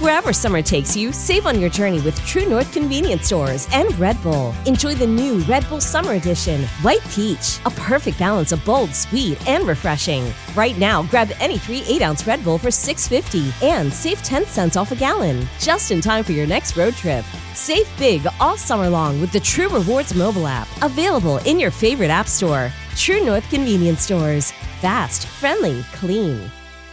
Wherever summer takes you, save on your journey with True North Convenience Stores and Red Bull. Enjoy the new Red Bull Summer Edition, White Peach, a perfect balance of bold, sweet, and refreshing. Right now, grab any 3 8-ounce Red Bull for $6.50 and save 10 cents off a gallon. Just in time for your next road trip. Save big all summer long with the True Rewards mobile app, available in your favorite app store. True North Convenience Stores. Fast, friendly, clean.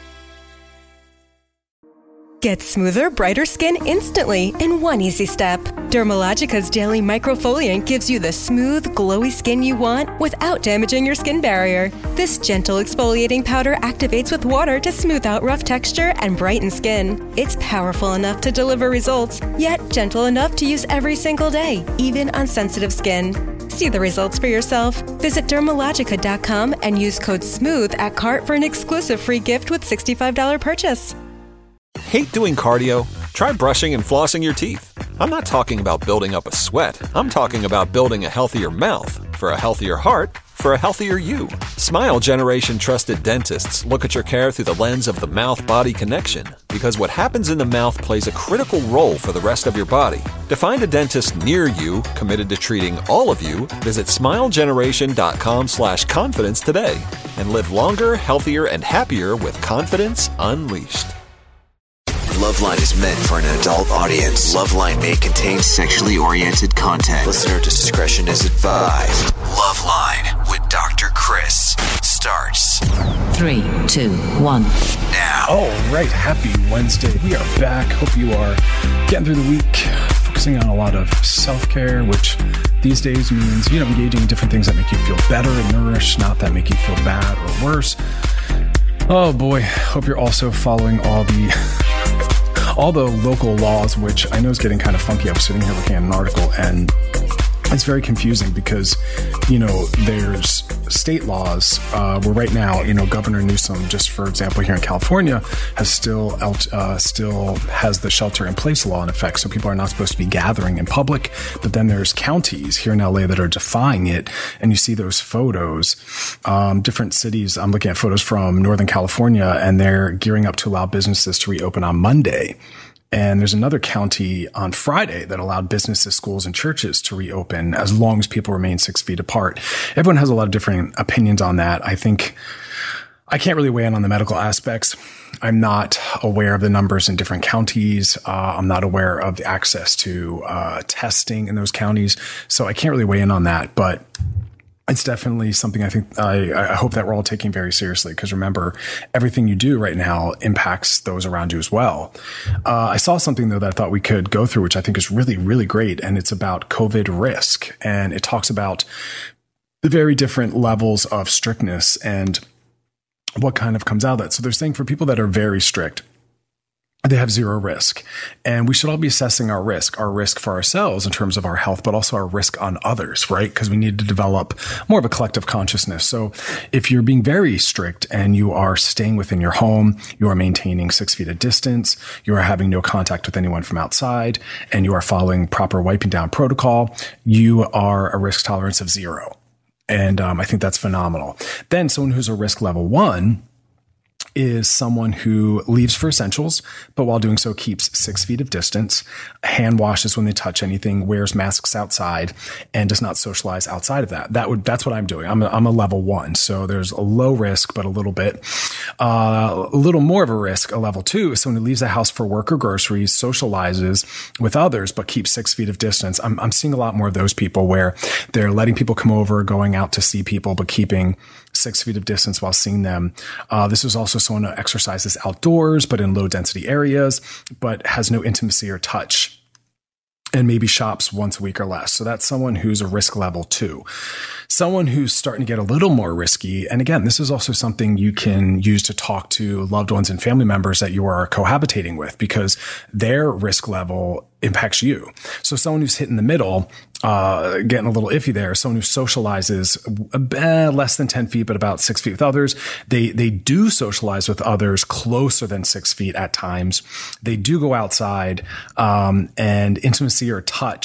Get smoother, brighter skin instantly in one easy step. Dermalogica's daily microfoliant gives you the smooth, glowy skin you want without damaging your skin barrier. This gentle exfoliating powder activates with water to smooth out rough texture and brighten skin. It's powerful enough to deliver results, yet gentle enough to use every single day, even on sensitive skin. See the results for yourself. Visit Dermalogica.com and use code SMOOTH at cart for an exclusive free gift with $65 purchase. Hate doing cardio? Try brushing and flossing your teeth. I'm not talking about building up a sweat. I'm talking about building a healthier mouth for a healthier heart for a healthier you. Smile Generation trusted dentists look at your care through the lens of the mouth-body connection, because what happens in the mouth plays a critical role for the rest of your body. To find a dentist near you committed to treating all of you, visit smilegeneration.com/confidence today and live longer, healthier, and happier with confidence unleashed. Loveline is meant for an adult audience. Loveline may contain sexually oriented content. Listener discretion is advised. Loveline with Dr. Chris starts. 3, 2, 1. Now. All right. Happy Wednesday. We are back. Hope you are getting through the week, focusing on a lot of self-care, which these days means, engaging in different things that make you feel better and nourished, not that make you feel bad or worse. Oh boy. Hope you're also following all the local laws, which I know is getting kind of funky. I was sitting here looking at an article, and it's very confusing because, there's state laws where right now, Governor Newsom, just for example, here in California, still has the shelter-in-place law in effect. So people are not supposed to be gathering in public. But then there's counties here in LA that are defying it, and you see those photos. Different cities. I'm looking at photos from Northern California, and they're gearing up to allow businesses to reopen on Monday. And there's another county on Friday that allowed businesses, schools, and churches to reopen as long as people remain 6 feet apart. Everyone has a lot of different opinions on that. I think I can't really weigh in on the medical aspects. I'm not aware of the numbers in different counties. I'm not aware of the access to testing in those counties. So I can't really weigh in on that. But it's definitely something I hope that we're all taking very seriously, because remember, everything you do right now impacts those around you as well. I saw something, though, that I thought we could go through, which I think is really, really great. And it's about COVID risk. And it talks about the very different levels of strictness and what kind of comes out of that. So they're saying for people that are very strict, they have zero risk. And we should all be assessing our risk for ourselves in terms of our health, but also our risk on others, right? Because we need to develop more of a collective consciousness. So if you're being very strict and you are staying within your home, you are maintaining 6 feet of distance, you are having no contact with anyone from outside, and you are following proper wiping down protocol, you are a risk tolerance of 0. And I think that's phenomenal. Then someone who's a risk level 1 is someone who leaves for essentials, but while doing so keeps 6 feet of distance, hand washes when they touch anything, wears masks outside, and does not socialize outside of that. That's what I'm doing. I'm a level 1. So there's a low risk, but a little more of a risk. A level 2 is someone who leaves the house for work or groceries, socializes with others, but keeps 6 feet of distance. I'm seeing a lot more of those people where they're letting people come over, going out to see people, but keeping 6 feet of distance while seeing them. This is also someone who exercises outdoors, but in low density areas, but has no intimacy or touch, and maybe shops once a week or less. So that's someone who's a risk level 2. Someone who's starting to get a little more risky. And again, this is also something you can use to talk to loved ones and family members that you are cohabitating with, because their risk level impacts you. So someone who's hit in the middle, getting a little iffy there, someone who socializes less than 10 feet, but about 6 feet with others. They do socialize with others closer than 6 feet at times. They do go outside, and intimacy or touch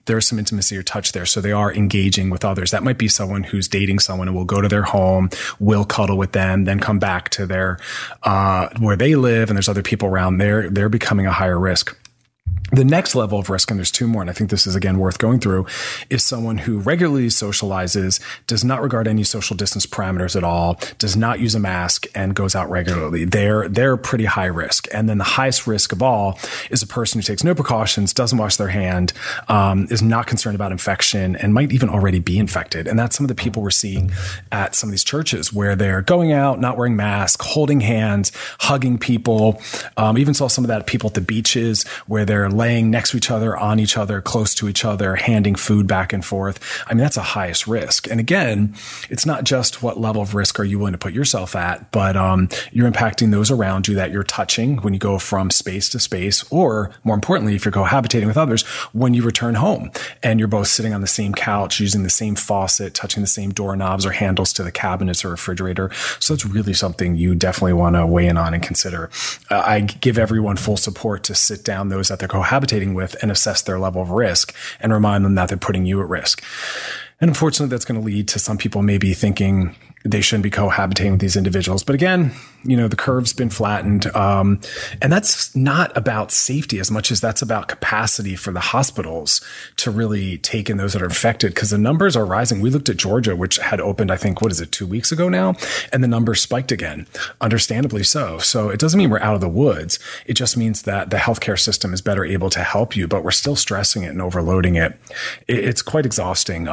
there's some intimacy or touch there. So they are engaging with others. That might be someone who's dating someone and will go to their home, will cuddle with them, then come back to their, where they live, and there's other people around. They're becoming a higher risk. The next level of risk, and there's two more, and I think this is, again, worth going through, is someone who regularly socializes, does not regard any social distance parameters at all, does not use a mask, and goes out regularly. They're pretty high risk. And then the highest risk of all is a person who takes no precautions, doesn't wash their hand, is not concerned about infection, and might even already be infected. And that's some of the people we're seeing at some of these churches, where they're going out, not wearing masks, holding hands, hugging people. Even saw some of that at people at the beaches, where they're laying next to each other, on each other, close to each other, handing food back and forth. I mean, that's a highest risk. And again, it's not just what level of risk are you willing to put yourself at, but you're impacting those around you that you're touching when you go from space to space, or more importantly, if you're cohabitating with others, when you return home and you're both sitting on the same couch, using the same faucet, touching the same doorknobs or handles to the cabinets or refrigerator. So it's really something you definitely want to weigh in on and consider. I give everyone full support to sit down those that they're cohabitating with and assess their level of risk and remind them that they're putting you at risk. And unfortunately, that's going to lead to some people maybe thinking they shouldn't be cohabitating with these individuals. But again, the curve's been flattened. And that's not about safety as much as that's about capacity for the hospitals to really take in those that are infected, because the numbers are rising. We looked at Georgia, which had opened, I think, 2 weeks ago now? And the numbers spiked again, understandably so. So it doesn't mean we're out of the woods. It just means that the healthcare system is better able to help you, but we're still stressing it and overloading it. It's quite exhausting.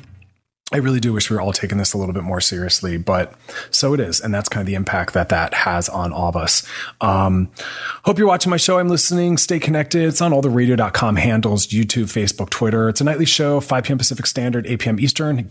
I really do wish we were all taking this a little bit more seriously, but so it is. And that's kind of the impact that has on all of us. Hope you're watching my show. I'm listening. Stay connected. It's on all the radio.com handles, YouTube, Facebook, Twitter. It's a nightly show, 5 p.m. Pacific Standard, 8 p.m. Eastern.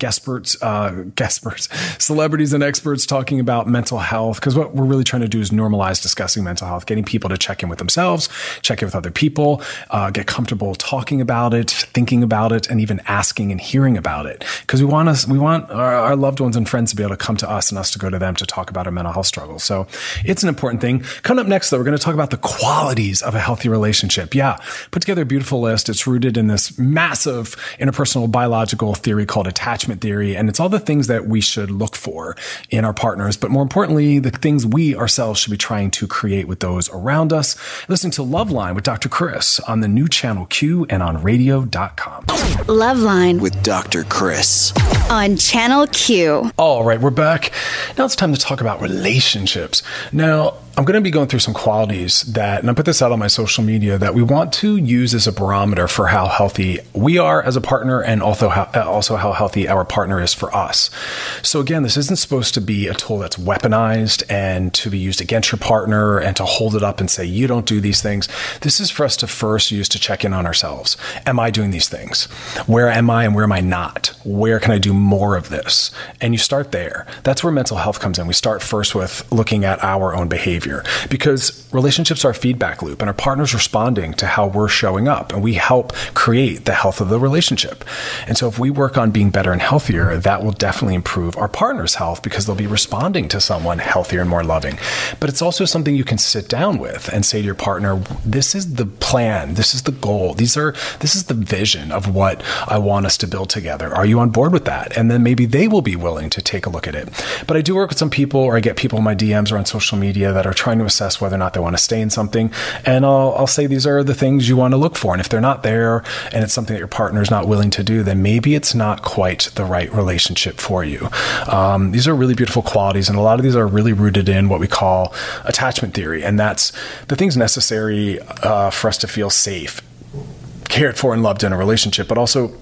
Celebrities and experts talking about mental health. Because what we're really trying to do is normalize discussing mental health, getting people to check in with themselves, check in with other people, get comfortable talking about it, thinking about it, and even asking and hearing about it. Because we want our loved ones and friends to be able to come to us and us to go to them to talk about our mental health struggles. So it's an important thing. Coming up next, though, we're going to talk about the qualities of a healthy relationship. Yeah, put together a beautiful list. It's rooted in this massive interpersonal biological theory called attachment theory. And it's all the things that we should look for in our partners, but more importantly, the things we ourselves should be trying to create with those around us. Listening to Loveline with Dr. Chris on the new channel Q and on radio.com. Loveline with Dr. Chris on Channel Q. All right, we're back. Now it's time to talk about relationships. Now, I'm going to be going through some qualities that, and I put this out on my social media, that we want to use as a barometer for how healthy we are as a partner, and also how healthy our partner is for us. So again, this isn't supposed to be a tool that's weaponized and to be used against your partner and to hold it up and say, you don't do these things. This is for us to first use to check in on ourselves. Am I doing these things? Where am I and where am I not? Where can I do more of this? And you start there. That's where mental health comes in. We start first with looking at our own behavior, because relationships are a feedback loop and our partner's responding to how we're showing up, and we help create the health of the relationship. And so if we work on being better and healthier, that will definitely improve our partner's health, because they'll be responding to someone healthier and more loving. But it's also something you can sit down with and say to your partner, this is the plan, this is the goal, this is the vision of what I want us to build together. Are you on board with that? And then maybe they will be willing to take a look at it. But I do work with some people, or I get people in my DMs or on social media that are trying to assess whether or not they want to stay in something. And I'll say these are the things you want to look for. And if they're not there and it's something that your partner is not willing to do, then maybe it's not quite the right relationship for you. These are really beautiful qualities. And a lot of these are really rooted in what we call attachment theory. And that's the things necessary for us to feel safe, cared for, and loved in a relationship, but also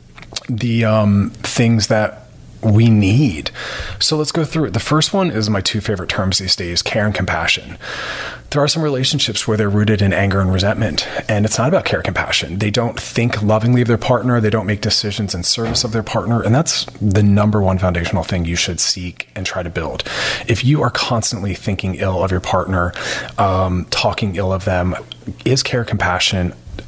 the things that we need. So let's go through it. The first one is my two favorite terms these days, care and compassion. There are some relationships where they're rooted in anger and resentment, and it's not about care and compassion. They don't think lovingly of their partner. They don't make decisions in service of their partner. And that's the number one foundational thing you should seek and try to build. If you are constantly thinking ill of your partner, talking ill of them, is care and compassion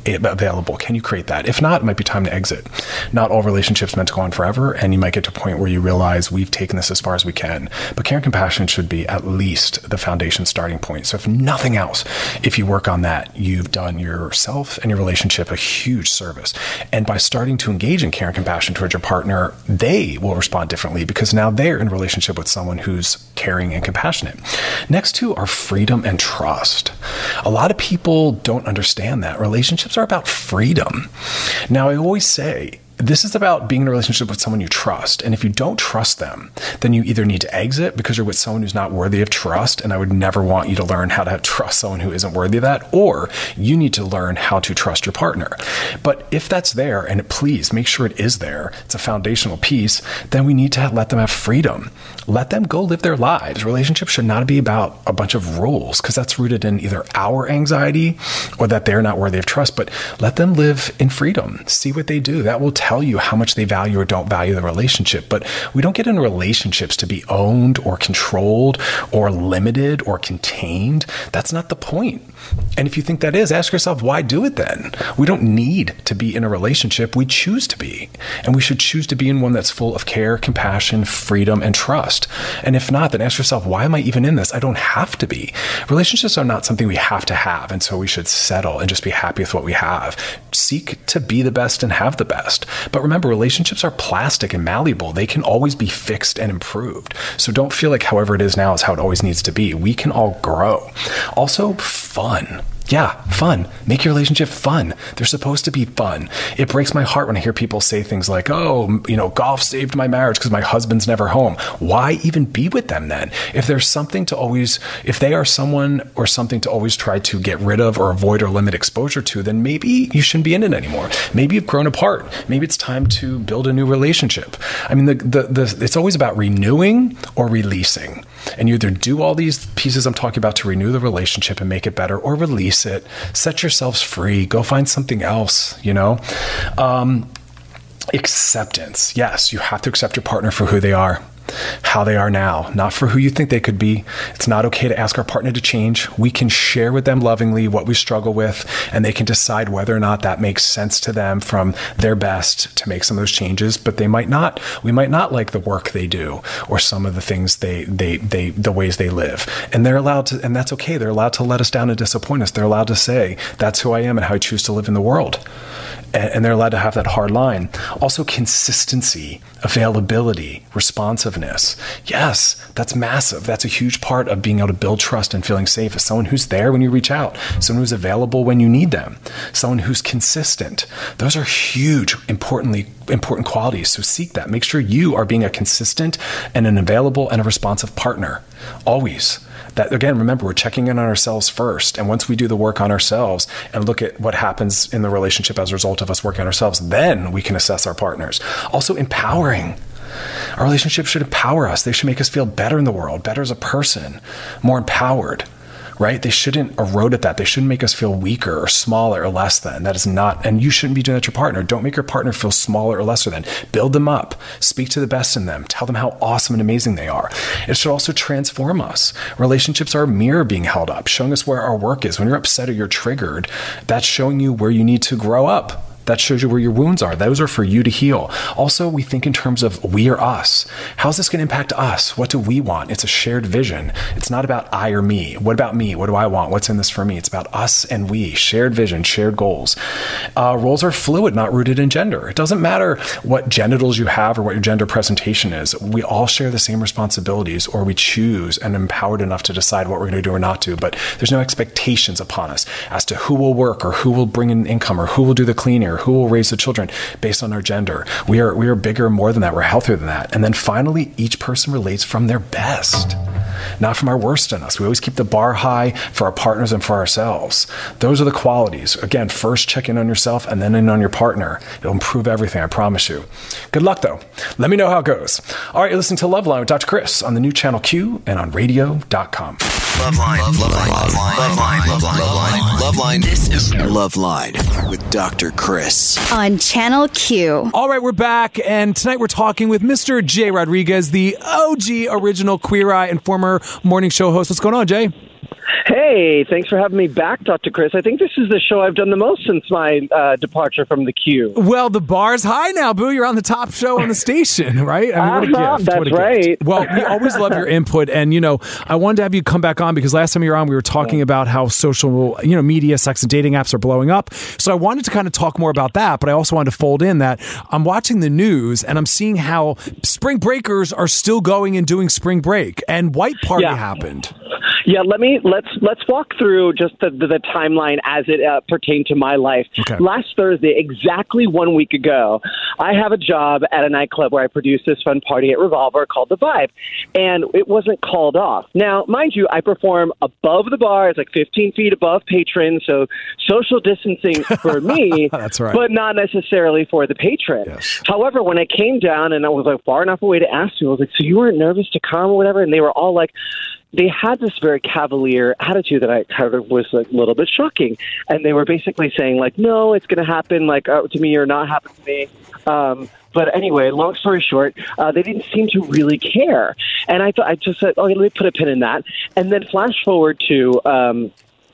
available? Can you create that? If not, it might be time to exit. Not all relationships meant to go on forever, and you might get to a point where you realize we've taken this as far as we can. But care and compassion should be at least the foundation starting point. So if nothing else, if you work on that, you've done yourself and your relationship a huge service. And by starting to engage in care and compassion towards your partner, they will respond differently because now they're in a relationship with someone who's caring and compassionate. Next two are freedom and trust. A lot of people don't understand that. Relationships are about freedom. Now, I always say, this is about being in a relationship with someone you trust. And if you don't trust them, then you either need to exit because you're with someone who's not worthy of trust. And I would never want you to learn how to trust someone who isn't worthy of that. Or you need to learn how to trust your partner. But if that's there, and please make sure it is there, it's a foundational piece, then we need to let them have freedom. Let them go live their lives. Relationships should not be about a bunch of rules because that's rooted in either our anxiety or that they're not worthy of trust. But let them live in freedom. See what they do. That will tell you how much they value or don't value the relationship. But we don't get in relationships to be owned or controlled or limited or contained. That's not the point. And if you think that is, ask yourself, why do it then? We don't need to be in a relationship. We choose to be. And we should choose to be in one that's full of care, compassion, freedom, and trust. And if not, then ask yourself, why am I even in this? I don't have to be. Relationships are not something we have to have. And so we should settle and just be happy with what we have. Seek to be the best and have the best. But remember, relationships are plastic and malleable. They can always be fixed and improved. So don't feel like however it is now is how it always needs to be. We can all grow. Also, fun. Yeah, fun. Make your relationship fun. They're supposed to be fun. It breaks my heart when I hear people say things like, oh, golf saved my marriage because my husband's never home. Why even be with them then? If there's something to always, if they are someone or something to always try to get rid of or avoid or limit exposure to, then maybe you shouldn't be in it anymore. Maybe you've grown apart. Maybe it's time to build a new relationship. I mean, it's always about renewing or releasing. And you either do all these pieces I'm talking about to renew the relationship and make it better, or release it. Set yourselves free. Go find something else, Acceptance. Yes, you have to accept your partner for who they are, how they are now, not for who you think they could be. It's not okay to ask our partner to change. We can share with them lovingly what we struggle with, and they can decide whether or not that makes sense to them from their best to make some of those changes. But they might not. We might not like the work they do or some of the things the ways they live. And they're allowed to, and that's okay. They're allowed to let us down and disappoint us. They're allowed to say, that's who I am and how I choose to live in the world. And they're allowed to have that hard line. Also, consistency, availability, responsiveness. Yes, that's massive. That's a huge part of being able to build trust and feeling safe. As someone who's there when you reach out, someone who's available when you need them, someone who's consistent. Those are huge, important qualities. So seek that. Make sure you are being a consistent and an available and a responsive partner. Always. That, again, remember, we're checking in on ourselves first. And once we do the work on ourselves and look at what happens in the relationship as a result of us working on ourselves, then we can assess our partners. Also, empowering. Our relationships should empower us. They should make us feel better in the world, better as a person, more empowered. Right? They shouldn't erode at that. They shouldn't make us feel weaker or smaller or less than. That is not, and you shouldn't be doing that to your partner. Don't make your partner feel smaller or lesser than. Build them up. Speak to the best in them. Tell them how awesome and amazing they are. It should also transform us. Relationships are a mirror being held up, showing us where our work is. When you're upset or you're triggered, that's showing you where you need to grow up. That shows you where your wounds are. Those are for you to heal. Also, we think in terms of we or us. How's this going to impact us? What do we want? It's a shared vision. It's not about I or me. What about me? What do I want? What's in this for me? It's about us and we. Shared vision, shared goals. Roles are fluid, not rooted in gender. It doesn't matter what genitals you have or what your gender presentation is. We all share the same responsibilities, or we choose and empowered enough to decide what we're going to do or not do. But there's no expectations upon us as to who will work or who will bring in income or who will do the cleaning, who will raise the children based on our gender. We are bigger, more than that. We're healthier than that. And then finally, each person relates from their best, not from our worst in us. We always keep the bar high for our partners and for ourselves. Those are the qualities. Again, first check in on yourself and then in on your partner. It'll improve everything, I promise you. Good luck, though. Let me know how it goes. All right, you're listening to Loveline with Dr. Chris on the new Channel Q and on radio.com. Loveline. This is Loveline with Dr. Chris on Channel Q. All right, we're back, and tonight we're talking with Mr. Jay Rodriguez, the OG original Queer Eye and former morning show host. What's going on, Jay? Hey, thanks for having me back, Dr. Chris. I think this is the show I've done the most since my departure from the Q. Well, the bar's high now, Boo. You're on the top show on the station, right? I mean, what a gift. That's right. Well, we always love your input. And, I wanted to have you come back on because last time you were on, we were talking about how social, media, sex and dating apps are blowing up. So I wanted to kind of talk more about that, but I also wanted to fold in that I'm watching the news and I'm seeing how spring breakers are still going and doing spring break, and White Party happened. Yeah, let's walk through just the timeline as it pertained to my life. Okay. Last Thursday, exactly 1 week ago, I have a job at a nightclub where I produce this fun party at Revolver called The Vibe, and it wasn't called off. Now, mind you, I perform above the bar. It's like 15 feet above patrons, so social distancing for me, That's right. but not necessarily for the patron. Yes. However, when I came down and I was like far enough away to ask you, I was like, so you weren't nervous to come or whatever? And they were all like, they had this very cavalier attitude that I kind of was a little bit shocking. And they were basically saying, like, no, it's going to happen, like, to me or not happen to me. But anyway, long story short, they didn't seem to really care. And I thought, I just said, okay, let me put a pin in that. And then flash forward to...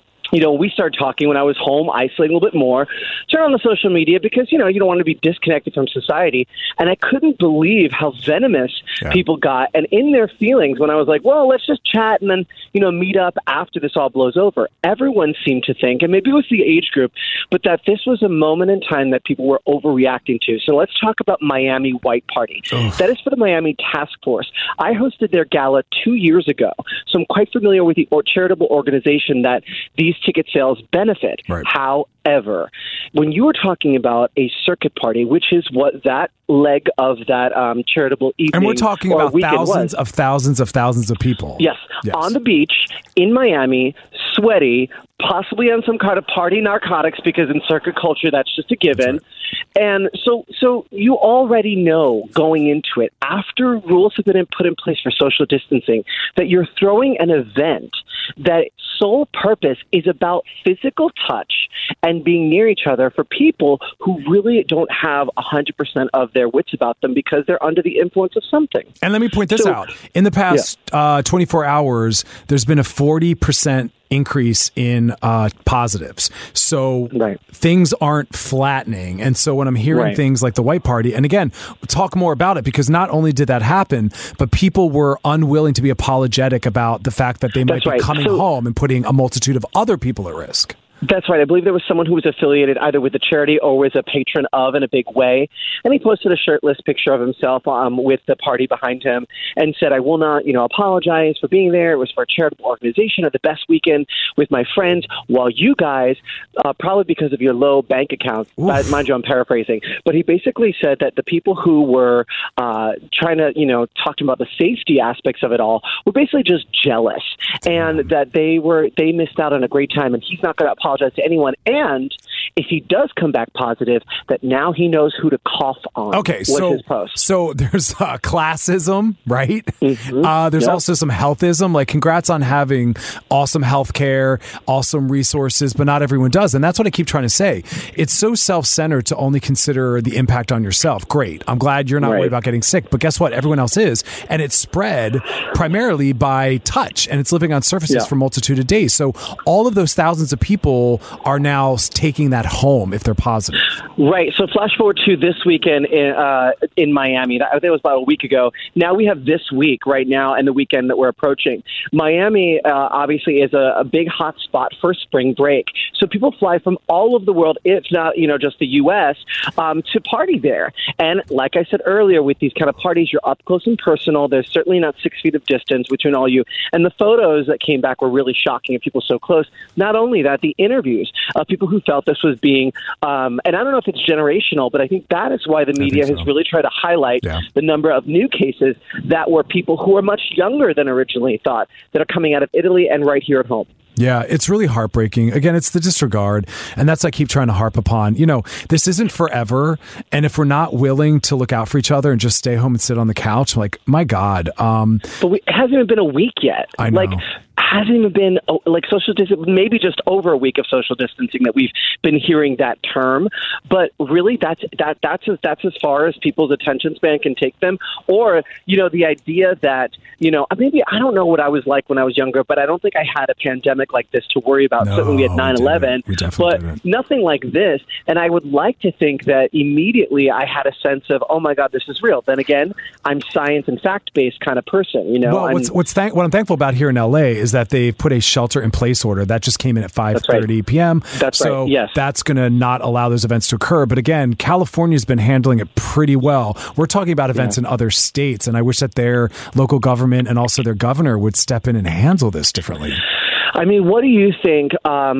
we started talking when I was home, isolating a little bit more, turn on the social media because, you don't want to be disconnected from society. And I couldn't believe how venomous people got. And in their feelings, when I was like, well, let's just chat and then, meet up after this all blows over, everyone seemed to think, and maybe it was the age group, but that this was a moment in time that people were overreacting to. So let's talk about Miami White Party. That is for the Miami Task Force. I hosted their gala 2 years ago, so I'm quite familiar with the charitable organization that these ticket sales benefit. Right. However, when you were talking about a circuit party, which is what that leg of that charitable evening, and we're talking about thousands of people. Yes, on the beach in Miami, sweaty, possibly on some kind of party narcotics, because in circuit culture that's just a given. Right. And so you already know going into it, after rules have been put in place for social distancing, that you're throwing an event that sole purpose is about physical touch and being near each other for people who really don't have 100% of their wits about them because they're under the influence of something. And let me point this out. In the past 24 hours, there's been a 40% increase in positives. So things aren't flattening. And so when I'm hearing things like the White Party, and again, talk more about it, because not only did that happen, but people were unwilling to be apologetic about the fact that they might be coming home and putting a multitude of other people at risk. That's right. I believe there was someone who was affiliated either with the charity or was a patron of in a big way. And he posted a shirtless picture of himself with the party behind him and said, I will not, apologize for being there. It was for a charitable organization of the best weekend with my friends, while you guys, probably because of your low bank accounts, mind you, I'm paraphrasing, but he basically said that the people who were trying to, talking about the safety aspects of it all were basically just jealous, and that they missed out on a great time, and he's not going to apologize to anyone. And if he does come back positive, that now he knows who to cough on. Okay, so there's classism, right? Mm-hmm. There's also some healthism. Like, congrats on having awesome healthcare, awesome resources, but not everyone does. And that's what I keep trying to say. It's so self-centered to only consider the impact on yourself. Great. I'm glad you're not worried about getting sick, but guess what? Everyone else is. And it's spread primarily by touch, and it's living on surfaces for a multitude of days. So all of those thousands of people are now taking that home if they're positive. Right. So flash forward to this weekend in Miami. I think it was about a week ago. Now we have this week right now and the weekend that we're approaching. Miami obviously is a big hot spot for spring break. So people fly from all over the world, if not, just the U.S., to party there. And like I said earlier, with these kind of parties, you're up close and personal. There's certainly not 6 feet of distance between all you. And the photos that came back were really shocking of people so close. Not only that, the interviews of people who felt this was being, and I don't know if it's generational, but I think that is why the media has really tried to highlight the number of new cases that were people who are much younger than originally thought that are coming out of Italy and right here at home. Yeah, it's really heartbreaking. Again, it's the disregard, and that's what I keep trying to harp upon. This isn't forever, and if we're not willing to look out for each other and just stay home and sit on the couch, like, my God. But it hasn't even been a week yet. I know. hasn't even been like social distancing, maybe just over a week of social distancing that we've been hearing that term. But really, that's as far as people's attention span can take them. Or, the idea that, maybe I don't know what I was like when I was younger, but I don't think I had a pandemic like this to worry about. Certainly we had 9/11, but nothing like this. And I would like to think that immediately I had a sense of, oh my God, this is real. Then again, I'm science and fact-based kind of person, Well, what I'm thankful about here in LA is that they've put a shelter-in-place order that just came in at 5:30 p.m. That's right. Yes. That's going to not allow those events to occur. But again, California's been handling it pretty well. We're talking about events in other states, and I wish that their local government and also their governor would step in and handle this differently. I mean, what do you think?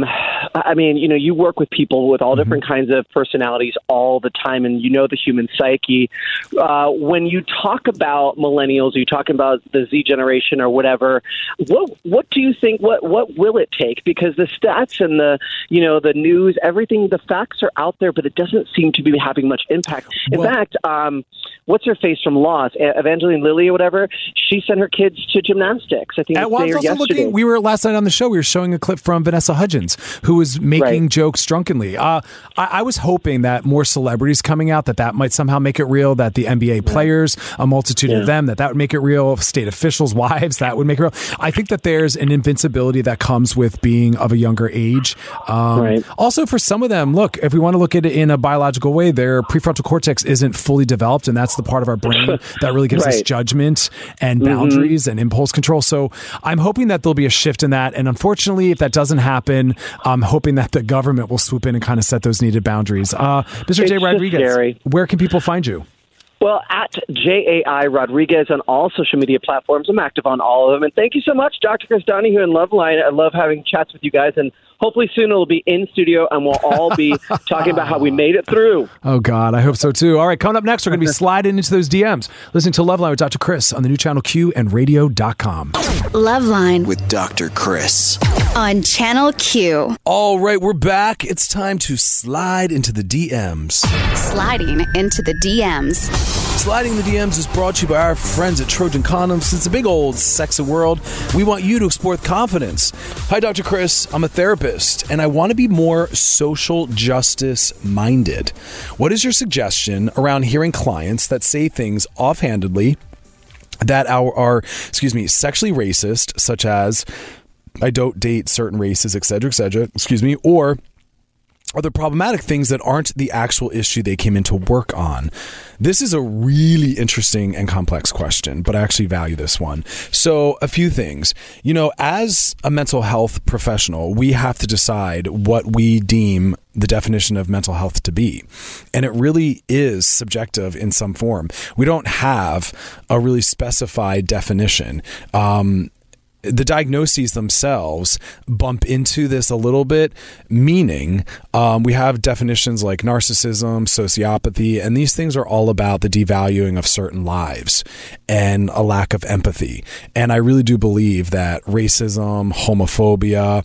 You work with people with all different kinds of personalities all the time, and the human psyche. When you talk about millennials, you talking about the Z generation or whatever, what do you think? What will it take? Because the stats and the news, everything, the facts are out there, but it doesn't seem to be having much impact. In fact, what's her face from Lost, Evangeline Lilly or whatever? She sent her kids to gymnastics. I think yesterday. We were last night on the show. We were showing a clip from Vanessa Hudgens, who was making jokes drunkenly. I was hoping that more celebrities coming out, that might somehow make it real, that the NBA players, a multitude of them, that would make it real, state officials' wives, that would make it real. I think that there's an invincibility that comes with being of a younger age. Also, for some of them, look, if we want to look at it in a biological way, their prefrontal cortex isn't fully developed, and that's the part of our brain that really gives us judgment and boundaries and impulse control. So I'm hoping that there'll be a shift in that. And unfortunately, if that doesn't happen, I'm hoping that the government will swoop in and kind of set those needed boundaries. Mr. J. Rodriguez, where can people find you? Well, at JAI Rodriguez on all social media platforms. I'm active on all of them. And thank you so much, Dr. Chris Donahue and Loveline. I love having chats with you guys. And hopefully soon it'll be in studio and we'll all be talking about how we made it through. Oh, God, I hope so, too. All right, coming up next, we're going to be sliding into those DMs. Listening to Loveline with Dr. Chris on the new channel Q and radio.com. Loveline with Dr. Chris on Channel Q. All right, we're back. It's time to slide into the DMs. Sliding into the DMs. Sliding the DMs is brought to you by our friends at Trojan Condoms. It's a big old sexy world. We want you to explore with confidence. Hi, Dr. Chris. I'm a therapist, and I want to be more social justice minded. What is your suggestion around hearing clients that say things offhandedly that are sexually racist, such as, I don't date certain races, et cetera, or are there problematic things that aren't the actual issue they came in to work on? This is a really interesting and complex question, but I actually value this one. So a few things. As a mental health professional, we have to decide what we deem the definition of mental health to be. And it really is subjective in some form. We don't have a really specified definition. The diagnoses themselves bump into this a little bit, meaning we have definitions like narcissism, sociopathy, and these things are all about the devaluing of certain lives and a lack of empathy. And I really do believe that racism, homophobia,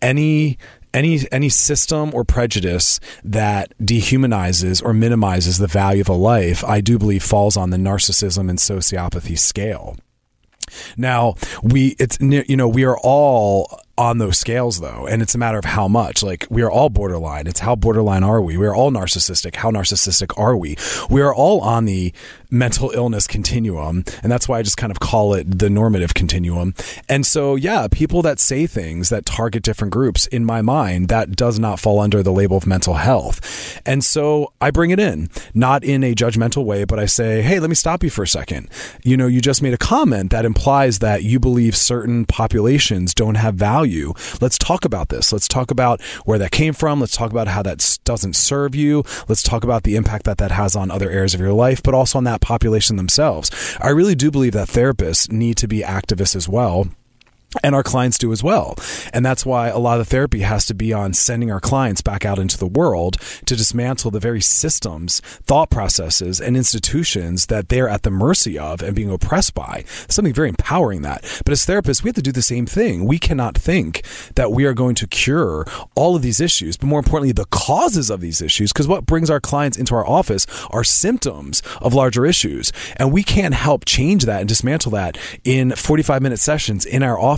any system or prejudice that dehumanizes or minimizes the value of a life, I do believe falls on the narcissism and sociopathy scale. Now, we are all on those scales, though, and it's a matter of how much. Like, we are all borderline. It's how borderline are we? We are all narcissistic. How narcissistic are we? We are all on the mental illness continuum, and that's why I just kind of call it the normative continuum. And so, yeah, people that say things that target different groups, in my mind, that does not fall under the label of mental health. And so I bring it in, not in a judgmental way, but I say, hey, let me stop you for a second. You just made a comment that implies that you believe certain populations don't have value. Let's talk about this. Let's talk about where that came from. Let's talk about how that doesn't serve you. Let's talk about the impact that has on other areas of your life, but also on that population themselves. I really do believe that therapists need to be activists as well. And our clients do as well. And that's why a lot of the therapy has to be on sending our clients back out into the world to dismantle the very systems, thought processes, and institutions that they're at the mercy of and being oppressed by. Something very empowering that. But as therapists, we have to do the same thing. We cannot think that we are going to cure all of these issues, but more importantly, the causes of these issues, because what brings our clients into our office are symptoms of larger issues. And we can't help change that and dismantle that in 45-minute sessions in our office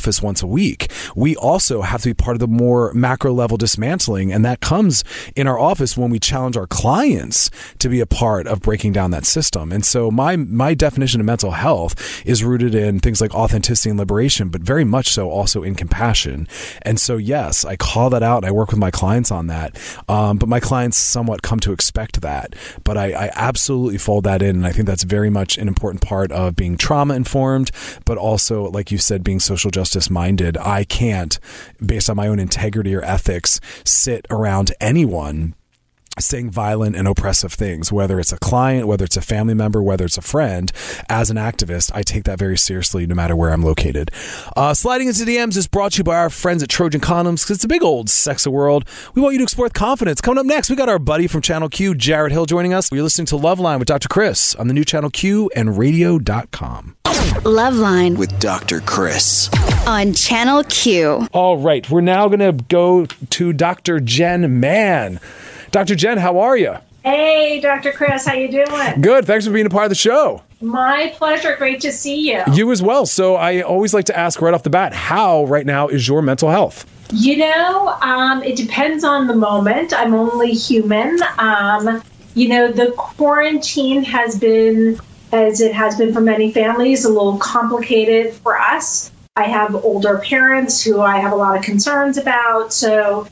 office once a week. We also have to be part of the more macro level dismantling, and that comes in our office when we challenge our clients to be a part of breaking down that system. And so my definition of mental health is rooted in things like authenticity and liberation, but very much so also in compassion. And so, yes, I call that out and I work with my clients on that. But my clients somewhat come to expect that. But I absolutely fold that in. And I think that's very much an important part of being trauma informed, but also, like you said, being social justice minded. I can't, based on my own integrity or ethics, sit around anyone saying violent and oppressive things, whether it's a client, whether it's a family member, whether it's a friend. As an activist, I take that very seriously no matter where I'm located. Sliding into DMs is brought to you by our friends at Trojan Condoms, because it's a big old sexy world. We want you to explore with confidence. Coming up next, we got our buddy from Channel Q, Jared Hill, joining us. You're listening to Loveline with Dr. Chris on the new Channel Q and radio.com. Loveline with Dr. Chris on Channel Q. All right, we're now going to go to Dr. Jen Mann. Dr. Jen, how are you? Hey, Dr. Chris, how you doing? Good. Thanks for being a part of the show. My pleasure. Great to see you. You as well. So I always like to ask right off the bat, how right now is your mental health? You know, it depends on the moment. I'm only human. The quarantine has been, as it has been for many families, a little complicated for us. I have older parents who I have a lot of concerns about. So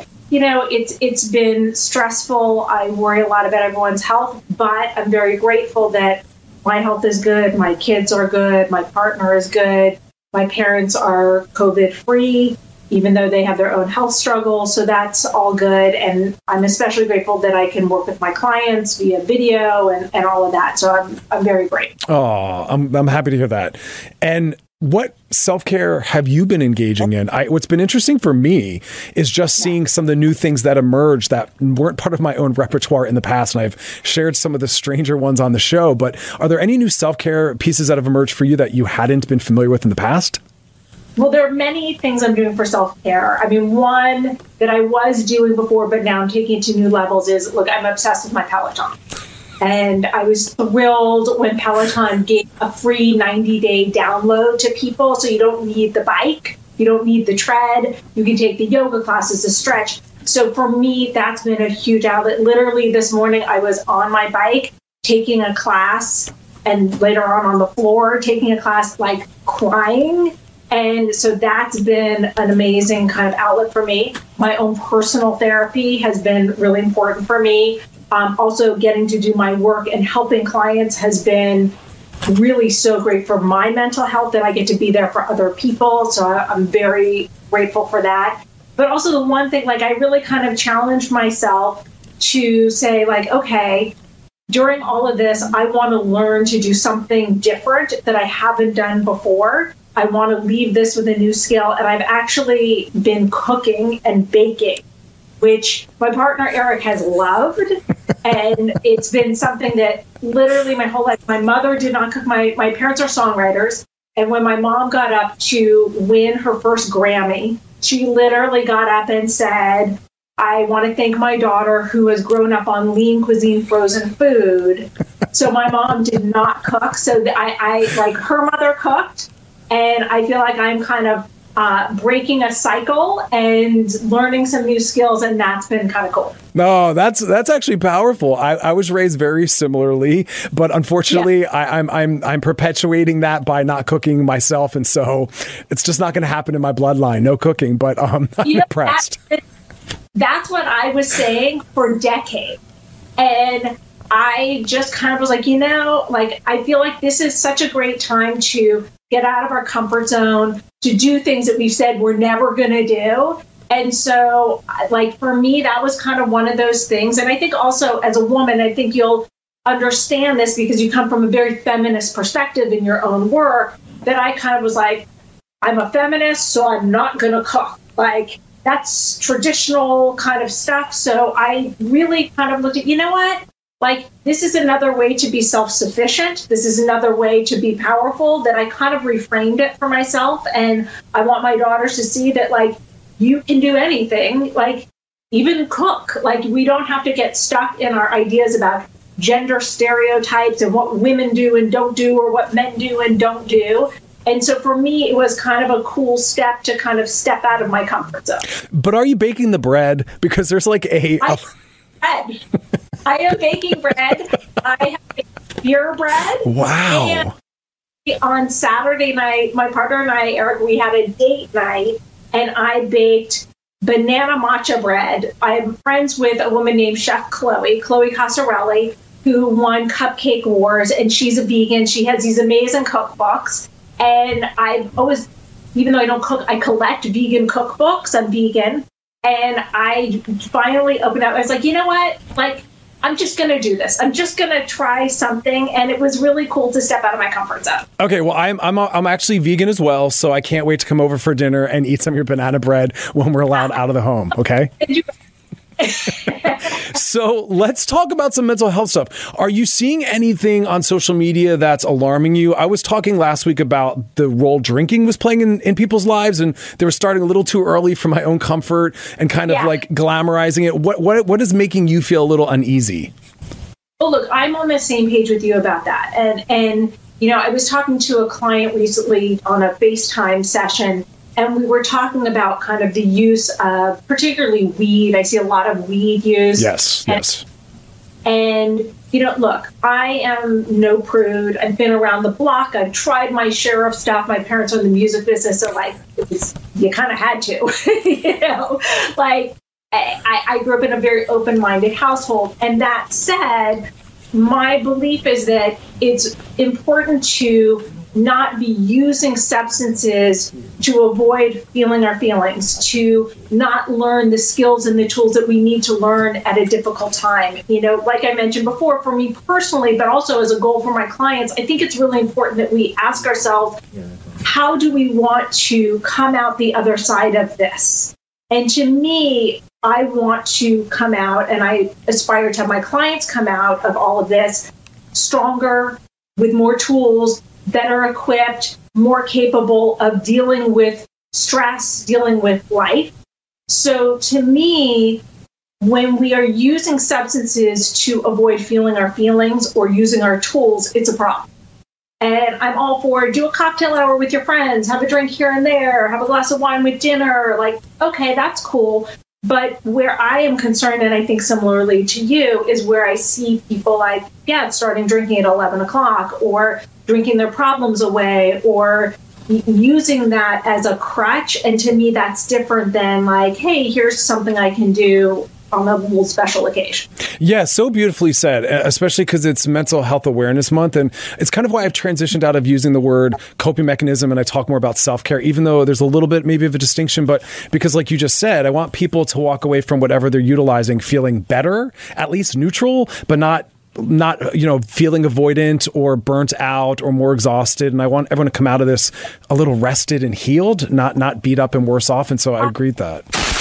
it's been stressful. I worry a lot about everyone's health, but I'm very grateful that my health is good. My kids are good. My partner is good. My parents are COVID-free, even though they have their own health struggles. So that's all good. And I'm especially grateful that I can work with my clients via video and all of that. So I'm very grateful. Oh, I'm happy to hear that. And what self-care have you been engaging in? What's been interesting for me is just seeing some of the new things that emerged that weren't part of my own repertoire in the past. And I've shared some of the stranger ones on the show. But are there any new self-care pieces that have emerged for you that you hadn't been familiar with in the past? Well, there are many things I'm doing for self-care. I mean, one that I was doing before, but now I'm taking it to new levels is, look, I'm obsessed with my Peloton. And I was thrilled when Peloton gave a free 90-day download to people. So you don't need the bike, you don't need the tread, you can take the yoga classes, the stretch. So for me, that's been a huge outlet. Literally this morning, I was on my bike taking a class, and later on the floor taking a class, like crying. And so that's been an amazing kind of outlet for me. My own personal therapy has been really important for me. Also getting to do my work and helping clients has been really so great for my mental health that I get to be there for other people. So I'm very grateful for that. But also the one thing, like I really kind of challenged myself to say like, okay, during all of this, I want to learn to do something different that I haven't done before. I want to leave this with a new skill. And I've actually been cooking and baking, which my partner Eric has loved. And it's been something that literally my whole life, my mother did not cook. My parents are songwriters. And when my mom got up to win her first Grammy, she literally got up and said, I want to thank my daughter who has grown up on lean cuisine, frozen food. So my mom did not cook. So I like her mother cooked. And I feel like I'm kind of breaking a cycle and learning some new skills, and that's been kind of cool. No, that's actually powerful. I was raised very similarly, but unfortunately, yeah. I'm perpetuating that by not cooking myself, and so it's just not going to happen in my bloodline. No cooking, but I'm impressed. That's what I was saying for decades, and I just kind of was like, like I feel like this is such a great time to get out of our comfort zone, to do things that we've said we're never going to do. And so, like, for me, that was kind of one of those things. And I think also as a woman, I think you'll understand this because you come from a very feminist perspective in your own work, that I kind of was like, I'm a feminist, so I'm not going to cook. Like, that's traditional kind of stuff. So I really kind of looked at, you know what? Like, this is another way to be self-sufficient. This is another way to be powerful, that I kind of reframed it for myself. And I want my daughters to see that, like, you can do anything, like even cook. Like, we don't have to get stuck in our ideas about gender stereotypes and what women do and don't do, or what men do and don't do. And so for me, it was kind of a cool step to kind of step out of my comfort zone. But are you baking the bread? Because there's like I am baking bread. I have baked beer bread. Wow. And on Saturday night, my partner and I, Eric, we had a date night, and I baked banana matcha bread. I'm friends with a woman named Chef Chloe Casarelli, who won Cupcake Wars, and she's a vegan. She has these amazing cookbooks. And I've always, even though I don't cook, I collect vegan cookbooks. I'm vegan. And I finally opened up. I was like, you know what? Like, I'm just going to do this. I'm just going to try something. And it was really cool to step out of my comfort zone. Okay, well, I'm actually vegan as well, so I can't wait to come over for dinner and eat some of your banana bread when we're allowed out of the home, okay? So let's talk about some mental health stuff. Are you seeing anything on social media that's alarming you? I was talking last week about the role drinking was playing in people's lives, and they were starting a little too early for my own comfort and kind of like glamorizing it. What is making you feel a little uneasy? Well, look, I'm on the same page with you about that. And you know, I was talking to a client recently on a FaceTime session, and we were talking about kind of the use of particularly weed. I see a lot of weed use. Yes. And, you know, look, I am no prude. I've been around the block. I've tried my share of stuff. My parents are in the music business, so, like, you kind of had to, you know. Like, I grew up in a very open-minded household. And that said, my belief is that it's important to not be using substances to avoid feeling our feelings, to not learn the skills and the tools that we need to learn at a difficult time. You know, like I mentioned before, for me personally, but also as a goal for my clients, I think it's really important that we ask ourselves, how do we want to come out the other side of this? And to me, I want to come out, and I aspire to have my clients come out of all of this stronger, with more tools, better equipped, more capable of dealing with stress, dealing with life. So to me, when we are using substances to avoid feeling our feelings or using our tools, it's a problem. And I'm all for do a cocktail hour with your friends, have a drink here and there, have a glass of wine with dinner. Like, okay, that's cool. But where I am concerned, and I think similarly to you, is where I see people like, starting drinking at 11 o'clock or drinking their problems away or using that as a crutch. And to me, that's different than like, hey, here's something I can do on a little special occasion. Yeah, so beautifully said, especially because it's Mental Health Awareness Month. And it's kind of why I've transitioned out of using the word coping mechanism and I talk more about self-care, even though there's a little bit maybe of a distinction. But because like you just said, I want people to walk away from whatever they're utilizing feeling better, at least neutral, but not feeling avoidant or burnt out or more exhausted. And I want everyone to come out of this a little rested and healed, not beat up and worse off. And so I agree with that.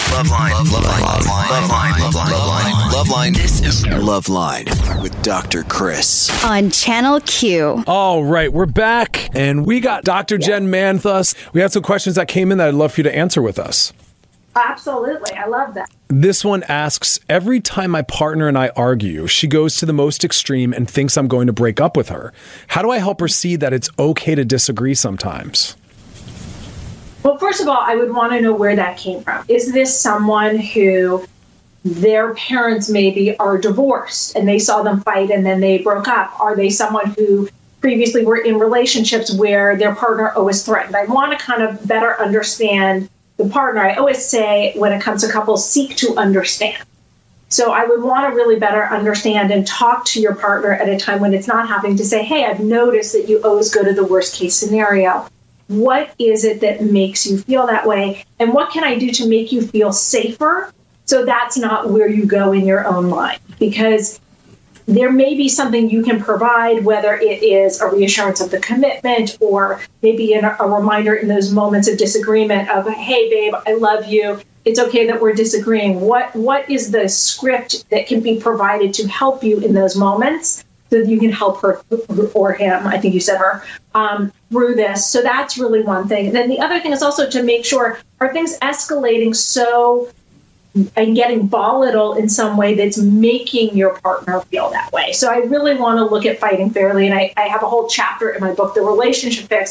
Loveline. This is Loveline with Dr. Chris on Channel Q. All right, we're back, and we got Dr. Jen Manthus. We had some questions that came in that I'd love for you to answer with us. Absolutely. I love that. This one asks, every time my partner and I argue, she goes to the most extreme and thinks I'm going to break up with her. How do I help her see that it's okay to disagree sometimes? Well, first of all, I would want to know where that came from. Is this someone who their parents maybe are divorced and they saw them fight and then they broke up? Are they someone who previously were in relationships where their partner always threatened? I want to kind of better understand the partner. I always say when it comes to couples, seek to understand. So I would want to really better understand and talk to your partner at a time when it's not happening to say, hey, I've noticed that you always go to the worst case scenario. What is it that makes you feel that way? And what can I do to make you feel safer so that's not where you go in your own mind? Because there may be something you can provide, whether it is a reassurance of the commitment or maybe a reminder in those moments of disagreement of, hey, babe, I love you. It's okay that we're disagreeing. What is the script that can be provided to help you in those moments so that you can help her or him, I think you said her, through this? So that's really one thing. And then the other thing is also to make sure, are things escalating so and getting volatile in some way that's making your partner feel that way? So I really want to look at fighting fairly. And I have a whole chapter in my book, The Relationship Fix,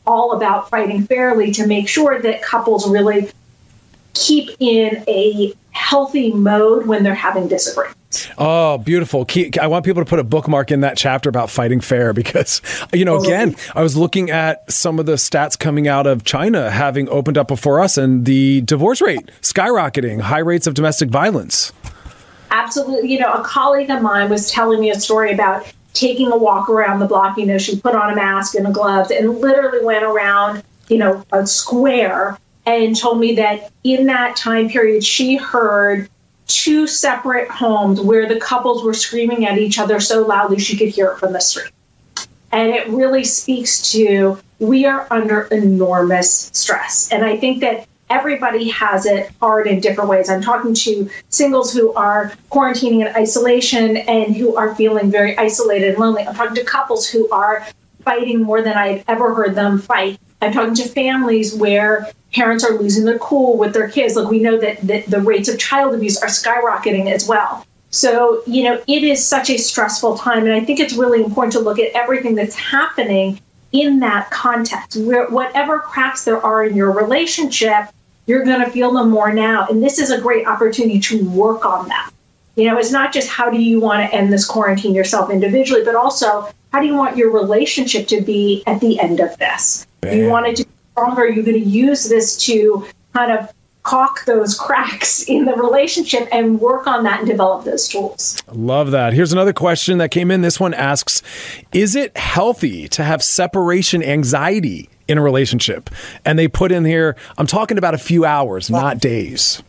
all about fighting fairly to make sure that couples really keep in a healthy mode when they're having disagreements. Oh, beautiful. I want people to put a bookmark in that chapter about fighting fair because, again, I was looking at some of the stats coming out of China having opened up before us and the divorce rate skyrocketing, high rates of domestic violence. Absolutely. A colleague of mine was telling me a story about taking a walk around the block. She put on a mask and gloves and literally went around, a square, and told me that in that time period, she heard 2 separate homes where the couples were screaming at each other so loudly she could hear it from the street. And it really speaks to we are under enormous stress. And I think that everybody has it hard in different ways. I'm talking to singles who are quarantining in isolation and who are feeling very isolated and lonely. I'm talking to couples who are fighting more than I've ever heard them fight. I'm talking to families where parents are losing their cool with their kids. Like, we know that the rates of child abuse are skyrocketing as well. So, it is such a stressful time. And I think it's really important to look at everything that's happening in that context. Whatever cracks there are in your relationship, you're going to feel them more now. And this is a great opportunity to work on that. It's not just how do you want to end this quarantine yourself individually, but also how do you want your relationship to be at the end of this? Bam. You want it to be stronger. You're going to use this to kind of caulk those cracks in the relationship and work on that and develop those tools. Love that. Here's another question that came in. This one asks, is it healthy to have separation anxiety in a relationship? And they put in here, I'm talking about a few hours, not days.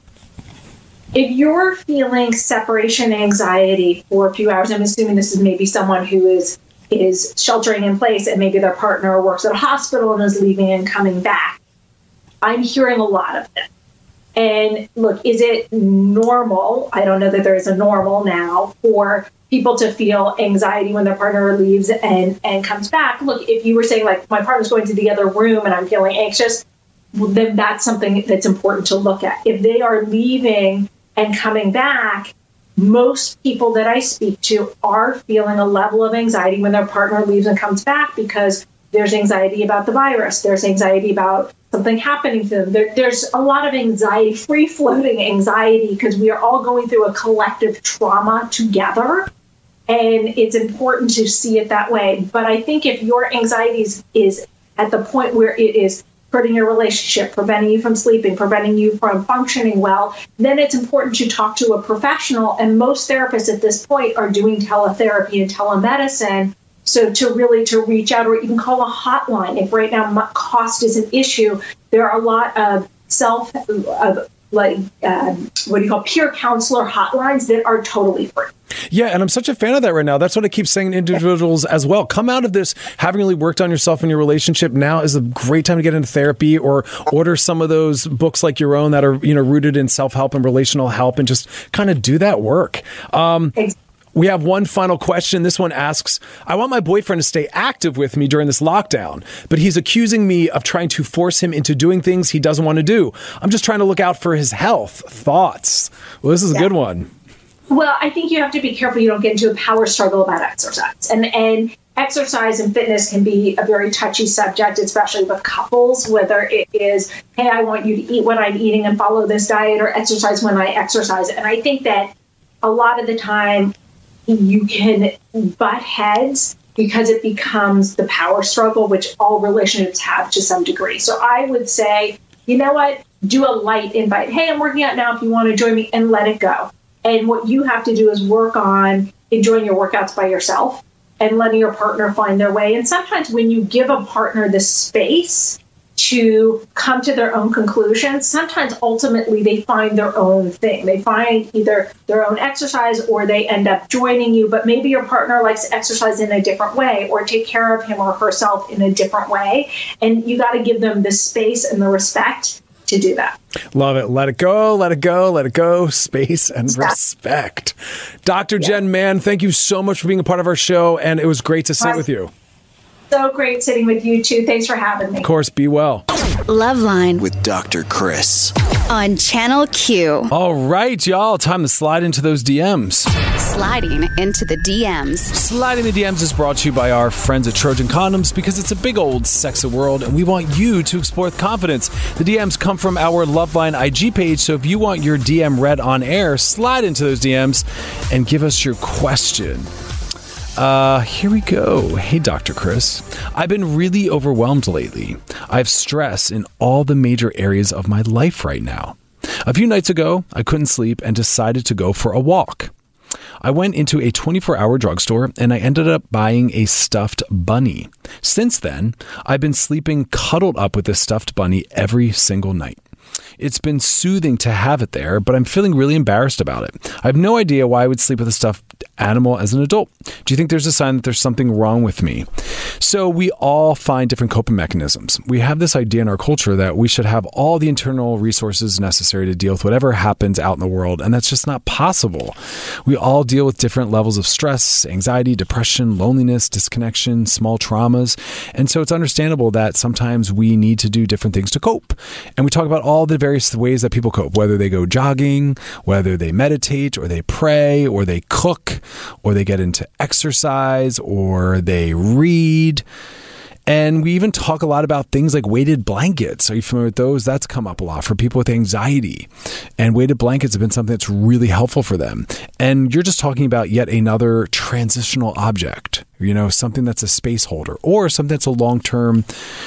If you're feeling separation anxiety for a few hours, I'm assuming this is maybe someone who is sheltering in place and maybe their partner works at a hospital and is leaving and coming back. I'm hearing a lot of this. And look, is it normal? I don't know that there is a normal now for people to feel anxiety when their partner leaves and comes back. Look, if you were saying like my partner's going to the other room and I'm feeling anxious, well, then that's something that's important to look at. If they are leaving and coming back, most people that I speak to are feeling a level of anxiety when their partner leaves and comes back because there's anxiety about the virus. There's anxiety about something happening to them. There's a lot of anxiety, free-floating anxiety, because we are all going through a collective trauma together. And it's important to see it that way. But I think if your anxiety is at the point where it is hurting your relationship, preventing you from sleeping, preventing you from functioning well, then it's important to talk to a professional. And most therapists at this point are doing teletherapy and telemedicine. So to reach out or even call a hotline. If right now cost is an issue, there are a lot of peer counselor hotlines that are totally free. Yeah, and I'm such a fan of that right now. That's what I keep saying to individuals as well. Come out of this having really worked on yourself and your relationship. Now is a great time to get into therapy or order some of those books like your own that are rooted in self-help and relational help and just kind of do that work. We have one final question. This one asks, I want my boyfriend to stay active with me during this lockdown, but he's accusing me of trying to force him into doing things he doesn't want to do. I'm just trying to look out for his health. Thoughts? Well, this is a good one. Well, I think you have to be careful you don't get into a power struggle about exercise. And exercise and fitness can be a very touchy subject, especially with couples, whether it is, hey, I want you to eat what I'm eating and follow this diet, or exercise when I exercise. And I think that a lot of the time you can butt heads because it becomes the power struggle, which all relationships have to some degree. So I would say, you know what, do a light invite. Hey, I'm working out now if you want to join me, and let it go. And what you have to do is work on enjoying your workouts by yourself and letting your partner find their way. And sometimes when you give a partner the space to come to their own conclusions, sometimes ultimately they find their own thing. They find either their own exercise or they end up joining you, but maybe your partner likes to exercise in a different way or take care of him or herself in a different way. And you got to give them the space and the respect to do that. Love it. Let it go, let it go, let it go. Space and respect. Dr. Jen Mann, thank you so much for being a part of our show, and it was great to sit with you. So great sitting with you too. Thanks for having me. Of course, be well. Loveline with Dr. Chris. on Channel Q. All right, y'all. Time to slide into those DMs. Sliding into the DMs. Sliding the DMs is brought to you by our friends at Trojan Condoms because it's a big old sexy world and we want you to explore with confidence. The DMs come from our Loveline IG page, so if you want your DM read on air, slide into those DMs and give us your question. Here we go. Hey, Dr. Chris. I've been really overwhelmed lately. I have stress in all the major areas of my life right now. A few nights ago, I couldn't sleep and decided to go for a walk. I went into a 24-hour drugstore and I ended up buying a stuffed bunny. Since then, I've been sleeping cuddled up with this stuffed bunny every single night. It's been soothing to have it there, but I'm feeling really embarrassed about it. I have no idea why I would sleep with a stuffed animal as an adult. Do you think there's a sign that there's something wrong with me? So we all find different coping mechanisms. We have this idea in our culture that we should have all the internal resources necessary to deal with whatever happens out in the world, and that's just not possible. We all deal with different levels of stress, anxiety, depression, loneliness, disconnection, small traumas, and so it's understandable that sometimes we need to do different things to cope. And we talk about all the various ways that people cope, whether they go jogging, whether they meditate, or they pray, or they cook, or they get into exercise, or they read. And we even talk a lot about things like weighted blankets. Are you familiar with those? That's come up a lot for people with anxiety. And weighted blankets have been something that's really helpful for them. And you're just talking about yet another transitional object, something that's a space holder or something that's a long-term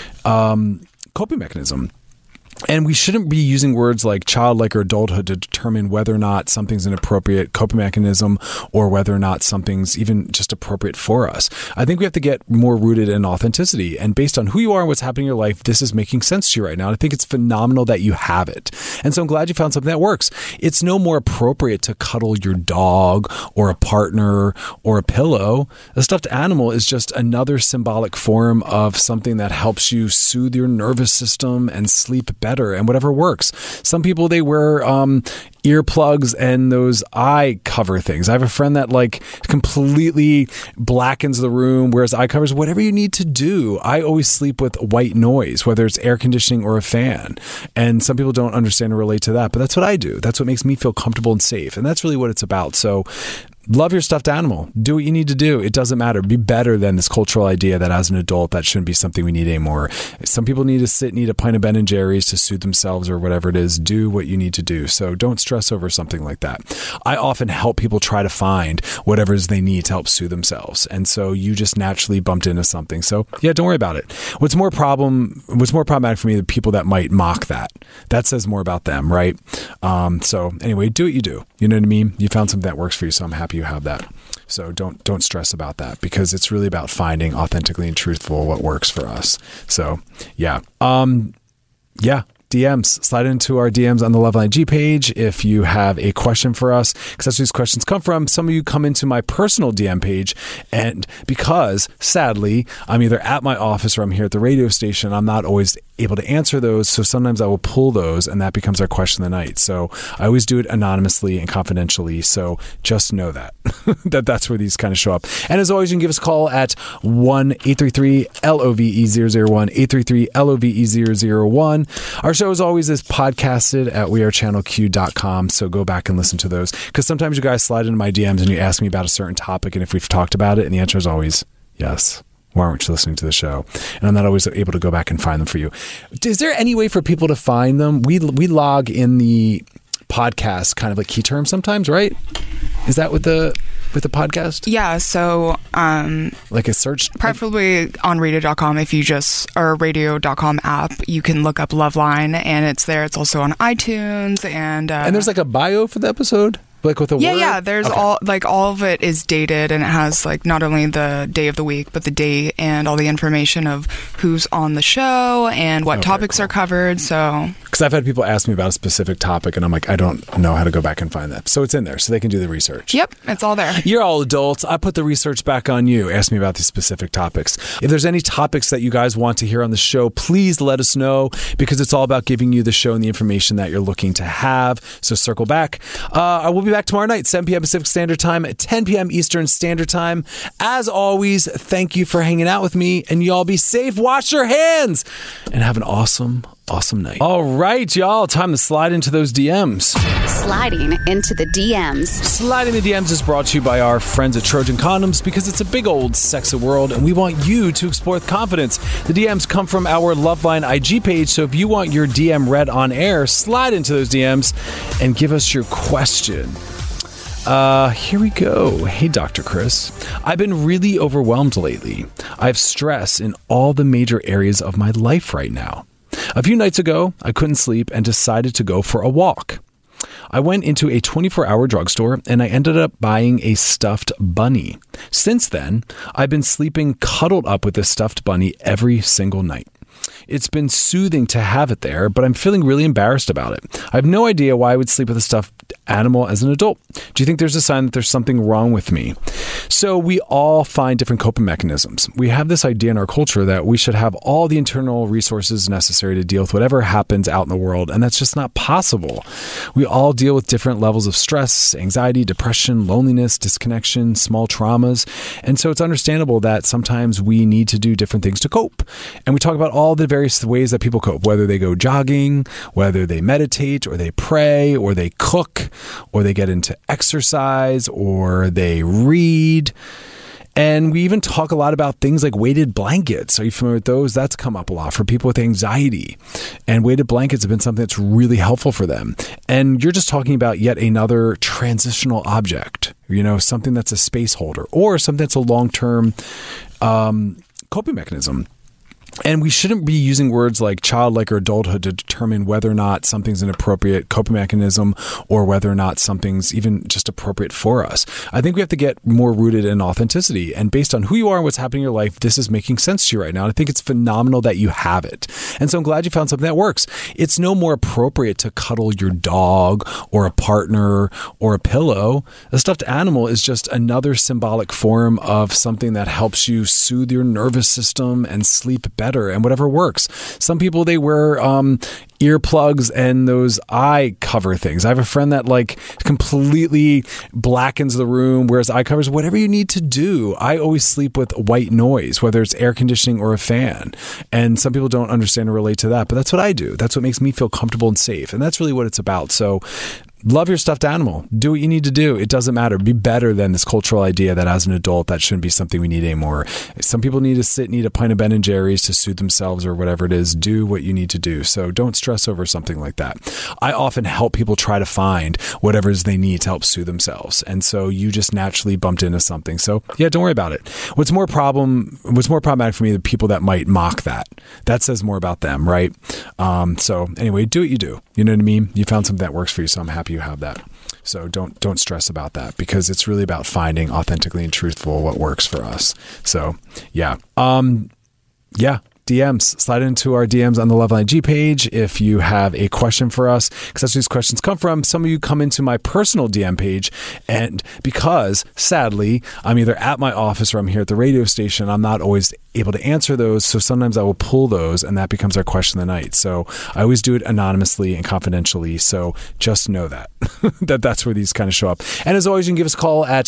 coping mechanism. And we shouldn't be using words like childlike or adulthood to determine whether or not something's an appropriate coping mechanism or whether or not something's even just appropriate for us. I think we have to get more rooted in authenticity. And based on who you are and what's happening in your life, this is making sense to you right now. And I think it's phenomenal that you have it. And so I'm glad you found something that works. It's no more appropriate to cuddle your dog or a partner or a pillow. A stuffed animal is just another symbolic form of something that helps you soothe your nervous system and sleep better and whatever works. Some people, they wear earplugs and those eye cover things. I have a friend that completely blackens the room, wears eye covers, whatever you need to do. I always sleep with white noise, whether it's air conditioning or a fan. And some people don't understand or relate to that, but that's what I do. That's what makes me feel comfortable and safe. And that's really what it's about. So love your stuffed animal. Do what you need to do. It doesn't matter. Be better than this cultural idea that as an adult, that shouldn't be something we need anymore. Some people need a pint of Ben & Jerry's to soothe themselves or whatever it is. Do what you need to do. So don't stress over something like that. I often help people try to find whatever it is they need to help soothe themselves. And so you just naturally bumped into something. So yeah, don't worry about it. What's more problematic for me, the people that might mock that. That says more about them, right? So anyway, do what you do. You know what I mean? You found something that works for you, so I'm happy you have that. So don't stress about that because it's really about finding authentically and truthful what works for us. So yeah. DMs. Slide into our DMs on the Loveline G page if you have a question for us, because that's where these questions come from. Some of you come into my personal DM page, and because sadly I'm either at my office or I'm here at the radio station, I'm not always able to answer those. So sometimes I will pull those and that becomes our question of the night. So I always do it anonymously and confidentially. So just know that, that's where these kind of show up. And as always, you can give us a call at 1-833-LOVE001, 833-LOVE001. Our show as always is podcasted at wearechannelq.com. So go back and listen to those, because sometimes you guys slide into my DMs and you ask me about a certain topic and if we've talked about it, and the answer is always yes. Why aren't you listening to the show? And I'm not always able to go back and find them for you. Is there any way for people to find them? We log in the podcast kind of like key terms sometimes, right? Is that with the podcast? Yeah, so like a search, preferably on radio.com. If you or radio.com app, you can look up Loveline and it's there. It's also on iTunes and there's like a bio for the episode. Like with a word? Yeah. There's all of it is dated, and it has not only the day of the week, but the date and all the information of who's on the show and what topics are covered. So, because I've had people ask me about a specific topic, and I'm like, I don't know how to go back and find that. So it's in there, so they can do the research. Yep, it's all there. You're all adults. I put the research back on you. Ask me about these specific topics. If there's any topics that you guys want to hear on the show, please let us know, because it's all about giving you the show and the information that you're looking to have. So circle back. I will be back tomorrow night, 7 p.m. Pacific Standard Time, at 10 p.m. Eastern Standard Time. As always, thank you for hanging out with me, and y'all be safe, wash your hands, and have an awesome, awesome night. All right, y'all. Time to slide into those DMs. Sliding into the DMs. Sliding the DMs is brought to you by our friends at Trojan Condoms because it's a big old sexy world and we want you to explore with confidence. The DMs come from our Loveline IG page, so if you want your DM read on air, slide into those DMs and give us your question. Here we go. Hey, Dr. Chris. I've been really overwhelmed lately. I have stress in all the major areas of my life right now. A few nights ago, I couldn't sleep and decided to go for a walk. I went into a 24-hour drugstore and I ended up buying a stuffed bunny. Since then, I've been sleeping cuddled up with this stuffed bunny every single night. It's been soothing to have it there, but I'm feeling really embarrassed about it. I have no idea why I would sleep with a stuffed animal as an adult. Do you think there's a sign that there's something wrong with me? So we all find different coping mechanisms. We have this idea in our culture that we should have all the internal resources necessary to deal with whatever happens out in the world, and that's just not possible. We all deal with different levels of stress, anxiety, depression, loneliness, disconnection, small traumas, and so it's understandable that sometimes we need to do different things to cope. And we talk about all the various ways that people cope, whether they go jogging, whether they meditate, or they pray, or they cook, or they get into exercise, or they read. And we even talk a lot about things like weighted blankets. Are you familiar with those? That's come up a lot for people with anxiety. And weighted blankets have been something that's really helpful for them. And you're just talking about yet another transitional object, something that's a space holder or something that's a long-term coping mechanism. And we shouldn't be using words like childlike or adulthood to determine whether or not something's an appropriate coping mechanism or whether or not something's even just appropriate for us. I think we have to get more rooted in authenticity. And based on who you are and what's happening in your life, this is making sense to you right now. And I think it's phenomenal that you have it. And so I'm glad you found something that works. It's no more appropriate to cuddle your dog or a partner or a pillow. A stuffed animal is just another symbolic form of something that helps you soothe your nervous system and sleep better and whatever works. Some people, they wear earplugs and those eye cover things. I have a friend that completely blackens the room, wears eye covers, whatever you need to do. I always sleep with white noise, whether it's air conditioning or a fan. And some people don't understand or relate to that, but that's what I do. That's what makes me feel comfortable and safe. And that's really what it's about. So love your stuffed animal. Do what you need to do. It doesn't matter. Be better than this cultural idea that as an adult, that shouldn't be something we need anymore. Some people need a pint of Ben & Jerry's to soothe themselves or whatever it is. Do what you need to do. So don't stress over something like that. I often help people try to find whatever it is they need to help soothe themselves. And so you just naturally bumped into something. So yeah, don't worry about it. What's more problematic for me, the people that might mock that. That says more about them, right? So anyway, do what you do. You know what I mean? You found something that works for you, so I'm happy you have that. So don't stress about that because it's really about finding authentically and truthful what works for us. So yeah. DMs. Slide into our DMs on the Loveline IG page if you have a question for us, because that's where these questions come from. Some of you come into my personal DM page, and because, sadly, I'm either at my office or I'm here at the radio station, I'm not always able to answer those, so sometimes I will pull those, and that becomes our question of the night. So I always do it anonymously and confidentially, so just know that. that's where these kind of show up. And as always, you can give us a call at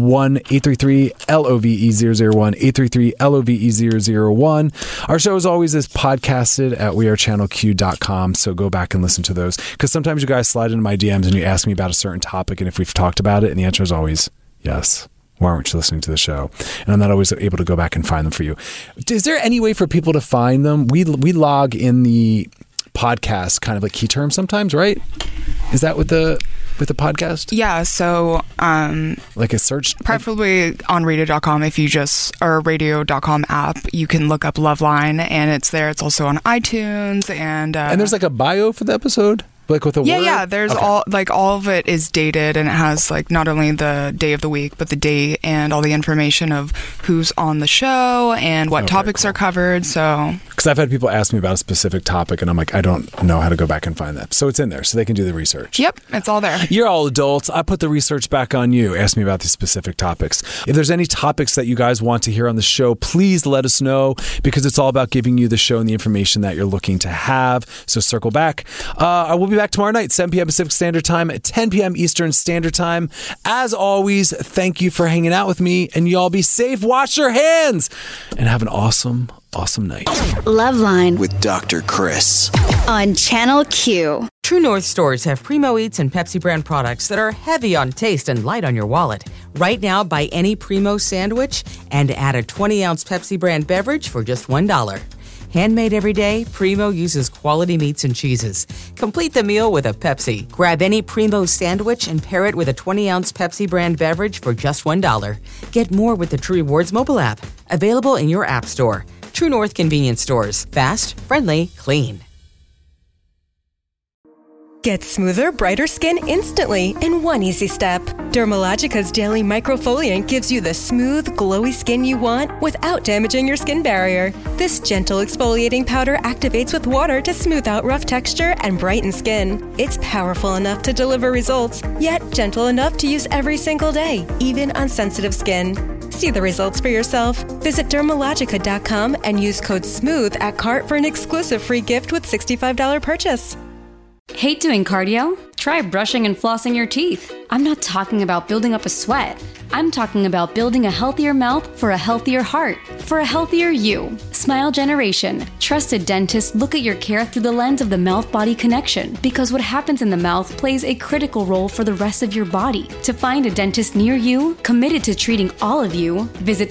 1-833-LOVE001, 833-LOVE001. Our show, as always, is podcasted at wearechannelq.com, so go back and listen to those, because sometimes you guys slide into my DMs and you ask me about a certain topic and if we've talked about it, and the answer is always yes. Why aren't you listening to the show? And I'm not always able to go back and find them for you. Is there any way for people to find them? We log in the podcast kind of like key terms sometimes, right? Is that with the podcast? Yeah, so like a search, preferably on radio.com. If you or radio.com app, you can look up Loveline and it's there. It's also on iTunes and there's like a bio for the episode. Like with a word? Yeah. There's all of it is dated, and it has not only the day of the week, but the date and all the information of who's on the show and what topics are covered. So, because I've had people ask me about a specific topic, and I'm like, I don't know how to go back and find that. So it's in there, so they can do the research. Yep, it's all there. You're all adults. I put the research back on you. Ask me about these specific topics. If there's any topics that you guys want to hear on the show, please let us know, because it's all about giving you the show and the information that you're looking to have. So circle back. I will be back tomorrow night, 7 p.m. Pacific Standard Time, at 10 p.m. Eastern Standard Time. As always, thank you for hanging out with me, and y'all be safe, wash your hands, and have an awesome night. Loveline with Dr. Chris. on Channel Q. True North stores have Primo Eats and Pepsi brand products that are heavy on taste and light on your wallet. Right now, buy any Primo sandwich and add a 20-ounce Pepsi brand beverage for just $1. Handmade every day, Primo uses quality meats and cheeses. Complete the meal with a Pepsi. Grab any Primo sandwich and pair it with a 20-ounce Pepsi brand beverage for just $1. Get more with the True Rewards mobile app. Available in your app store. True North Convenience Stores. Fast, friendly, clean. Get smoother, brighter skin instantly in one easy step. Dermalogica's Daily Microfoliant gives you the smooth, glowy skin you want without damaging your skin barrier. This gentle exfoliating powder activates with water to smooth out rough texture and brighten skin. It's powerful enough to deliver results, yet gentle enough to use every single day, even on sensitive skin. See the results for yourself. Visit Dermalogica.com and use code SMOOTH at cart for an exclusive free gift with $65 purchase. Hate doing cardio? Try brushing and flossing your teeth. I'm not talking about building up a sweat. I'm talking about building a healthier mouth for a healthier heart, for a healthier you. Smile Generation. Trusted dentists look at your care through the lens of the mouth-body connection, because what happens in the mouth plays a critical role for the rest of your body. To find a dentist near you, committed to treating all of you, visit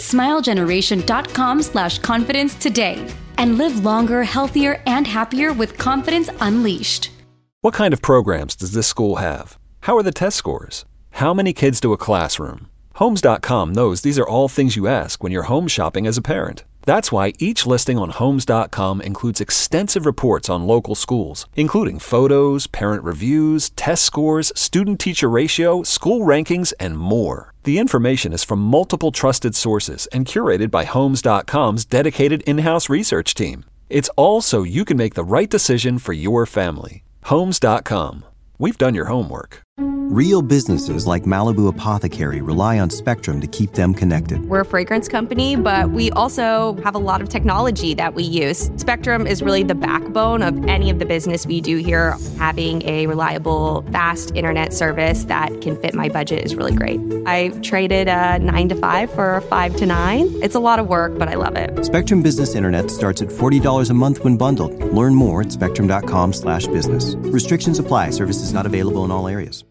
smilegeneration.com/confidence today and live longer, healthier, and happier with confidence unleashed. What kind of programs does this school have? How are the test scores? How many kids do a classroom? Homes.com knows these are all things you ask when you're home shopping as a parent. That's why each listing on Homes.com includes extensive reports on local schools, including photos, parent reviews, test scores, student-teacher ratio, school rankings, and more. The information is from multiple trusted sources and curated by Homes.com's dedicated in-house research team. It's all so you can make the right decision for your family. Homes.com. We've done your homework. Real businesses like Malibu Apothecary rely on Spectrum to keep them connected. We're a fragrance company, but we also have a lot of technology that we use. Spectrum is really the backbone of any of the business we do here. Having a reliable, fast internet service that can fit my budget is really great. I traded a 9 to 5 for a 5 to 9. It's a lot of work, but I love it. Spectrum Business Internet starts at $40 a month when bundled. Learn more at spectrum.com/business. Restrictions apply. Services not available in all areas.